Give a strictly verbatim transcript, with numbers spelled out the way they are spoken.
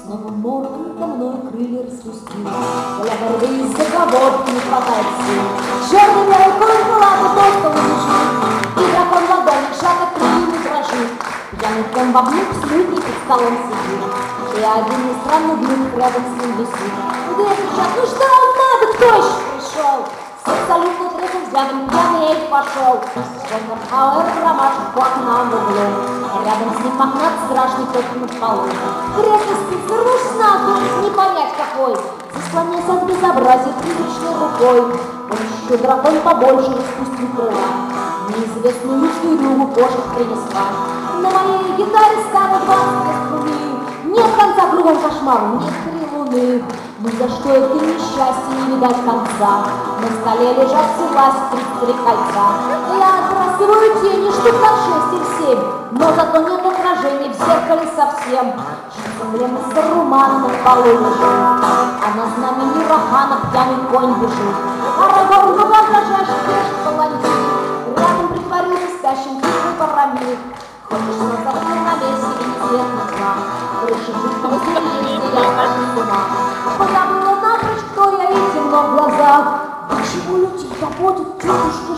Снова мор надо мной крылья распустил. Для борьбы из-за кого не хватает сил. Черный белый конь была бы просто убежит. И дракон в вагоне шага крыльями дрожит. Пьяный конь бабник смутный под столом сидит. И один странный друг рядом с ним висит. Где кричат: ну что вам надо, кто еще пришел? С абсолютно трезвым взглядом пьяный эльф пошел. Шопенхауэр промашет по окнам в углу. Рядом с ним мохнат страшный тот на полу. Кресло спится рушна, не понять какой. Заслоняясь от безобразия призрачной рукой. Он еще дракон побольше распустил крыла. Неизвестную штырю кошек принесла. На моей гитаре станут двадцать струны. Нет конца кругом кошмару, нет три луны. Ни за что это несчастье не видать конца. На столе лежат все власть тридцать три кольца. Я отбрасываю тени штук на шесть или семь. Но зато нет отражений в зеркале совсем. Эмблема Сарумана на полу лежит. А на знамени Рохана пьяный конь бежит. Арагорн в глаза шпешит палантин. Рядом притворился спящим тихий Барамир. Хочешь назад на месте и цвет на крыше жуткого зрения я схожу с ума. Позабыла напрочь, кто я, и темно в глазах. Почему люди заботят тетушку